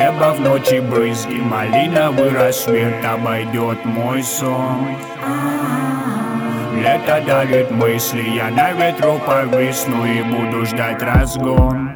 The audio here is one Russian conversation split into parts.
Небо в ночи брызги, малиновый рассвет, обойдет мой сон. Лето дарит мысли, я на ветру повисну и буду ждать разгон.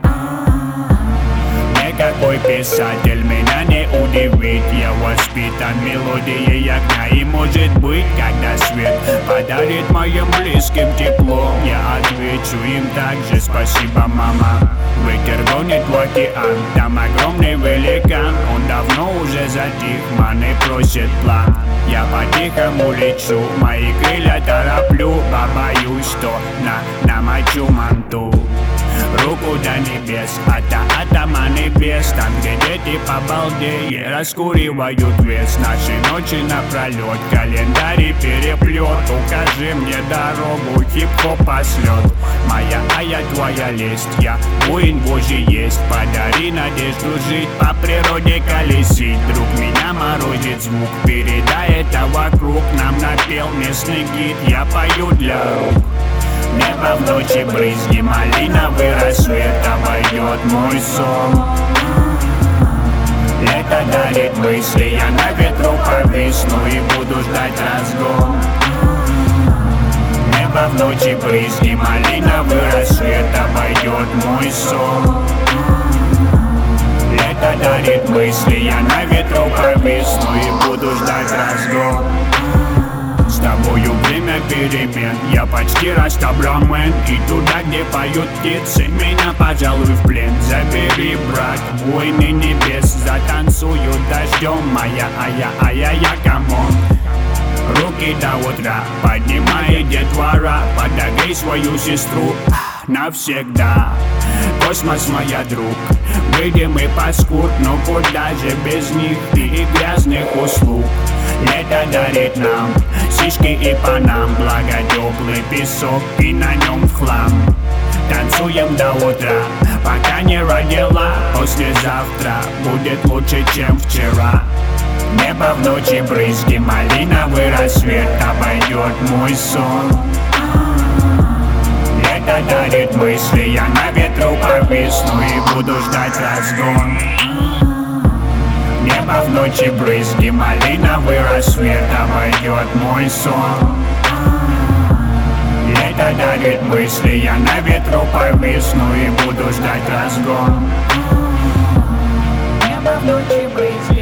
Никакой писатель меня не удивит, я воспитан мелодией огня. И может быть, когда свет подарит моим близким тепло, я отвечу им также: спасибо, мама. Ветер гонит в океан, там огромный великан. Он давно уже затих, маны просит план. Я по-тихому лечу, мои крылья тороплю, побоюсь, что намочу манту. Руку до небес, атома небес, там, где дети по балде раскуривают вес. Наши ночи напролет, календарь переплет. Укажи мне дорогу, хип-хоп пошлет. Моя, твоя лесть, я воин Божий есть. Подари надежду жить, по природе колесить. Вдруг меня морозит звук, передай это вокруг. Нам напел местный гид, я пою для рук. Небо в ночи брызги, малиновый рассвет, обойдет мой сон. Лето дарит мысли, я на ветру повисну и буду ждать разгон. Небо в ночи брызги, малиновый рассвет, обойдет мой сон. Лето дарит мысли, я на ветру повисну и буду ждать разгон. С тобою время перемен, я почти растабрамен. И туда, где поют птицы, меня, пожалуй, в плен забери, брат, войны небес. Затанцую дождем, моя, я, камон. Руки до утра, поднимай детвора. Подогрей свою сестру навсегда. Космос, моя друг, выйдем мы паскуд, но куда же без них и грязных услуг. Лето дарит нам сишки и панам, благо теплый песок и на нем хлам. Танцуем до утра, пока не родила. Послезавтра будет лучше, чем вчера. Небо в ночи брызги, малиновый рассвет, обойдет мой сон. Лето дарит мысли, я на ветру повисну и буду ждать разгон. Небо в ночи брызги, малиновый рассвет, обойдет мой сон. Лето дарит мысли, я на ветру повисну и буду ждать разгон. Небо в ночи брызги.